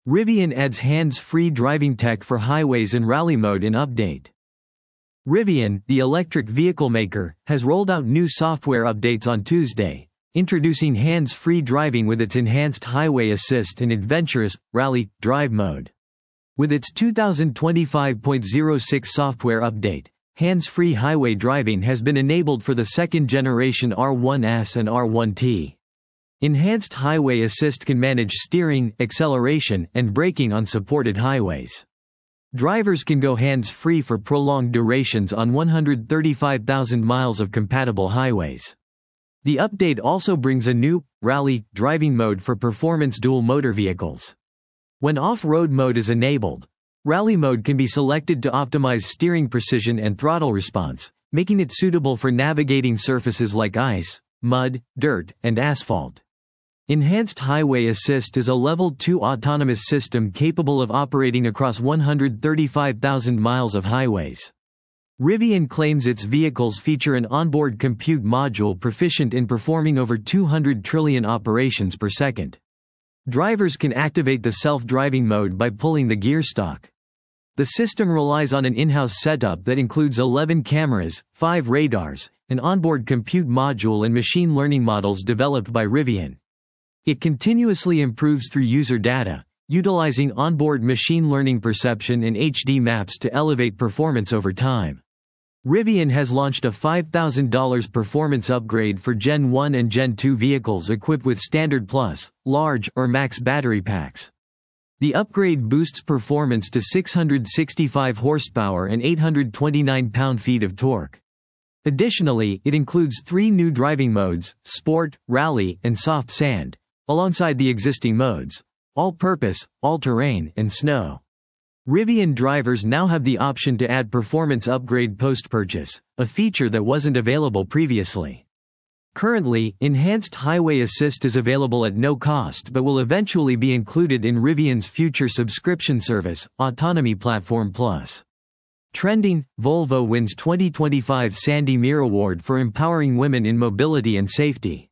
Rivian adds hands-free driving tech for highways and rally mode in update. Rivian, the electric vehicle maker, has rolled out new software updates on Tuesday, introducing hands-free driving with its enhanced highway assist and adventurous, rally, drive mode. With its 2025.06 software update, hands-free highway driving has been enabled for the second-generation R1S and R1T. Enhanced highway assist can manage steering, acceleration, and braking on supported highways. Drivers can go hands-free for prolonged durations on 135,000 miles of compatible highways. The update also brings a new, rally, driving mode for performance dual-motor vehicles. When off-road mode is enabled, rally mode can be selected to optimize steering precision and throttle response, making it suitable for navigating surfaces like ice, mud, dirt, and asphalt. Enhanced Highway Assist is a Level 2 autonomous system capable of operating across 135,000 miles of highways. Rivian claims its vehicles feature an onboard compute module proficient in performing over 200 trillion operations per second. Drivers can activate the self-driving mode by pulling the gear stalk. The system relies on an in-house setup that includes 11 cameras, 5 radars, an onboard compute module and machine learning models developed by Rivian. It continuously improves through user data, utilizing onboard machine learning perception and HD maps to elevate performance over time. Rivian has launched a $5,000 performance upgrade for Gen 1 and Gen 2 vehicles equipped with Standard Plus, Large, or Max battery packs. The upgrade boosts performance to 665 horsepower and 829 pound-feet of torque. Additionally, it includes 3 new driving modes, Sport, Rally, and Soft Sand, alongside the existing modes, All-Purpose, All-Terrain, and Snow. Rivian drivers now have the option to add performance upgrade post-purchase, a feature that wasn't available previously. Currently, Enhanced Highway Assist is available at no cost but will eventually be included in Rivian's future subscription service, Autonomy Platform Plus. Trending, Volvo wins 2025 Sandy Mear Award for empowering women in mobility and safety.